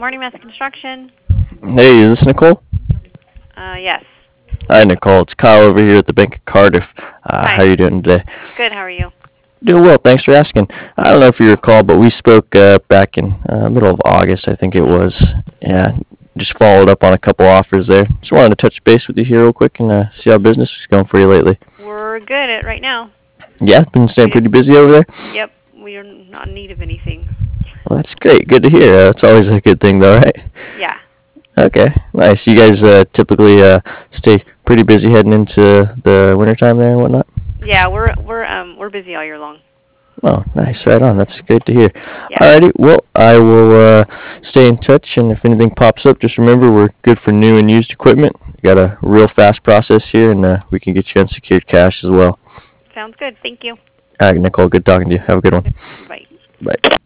morning, Mass Construction. Hey, is this Nicole? Yes. Hi, Nicole. It's Kyle over here at the Bank of Cardiff. Hi. How are you doing today? Good. How are you? Doing well. Thanks for asking. I don't know if you recall, but we spoke back in middle of August, I think it was. Yeah, just followed up on a couple offers there. Just wanted to touch base with you here real quick and see how business is going for you lately. We're good at right now. Yeah, been staying pretty busy over there. Yep. We are not in need of anything. Well, that's great. Good to hear. That's always a good thing, though, right? Yeah. Okay, nice. You guys typically stay pretty busy heading into the wintertime there and whatnot? Yeah. We're busy all year long. Oh, nice. Right on. That's great to hear. Yeah. Alrighty. Well, I will stay in touch, and if anything pops up, just remember we're good for new and used equipment. We got a real fast process here, and we can get you unsecured cash as well. Sounds good. Thank you. All right, Nicole. Good talking to you. Have a good one. Bye. Bye.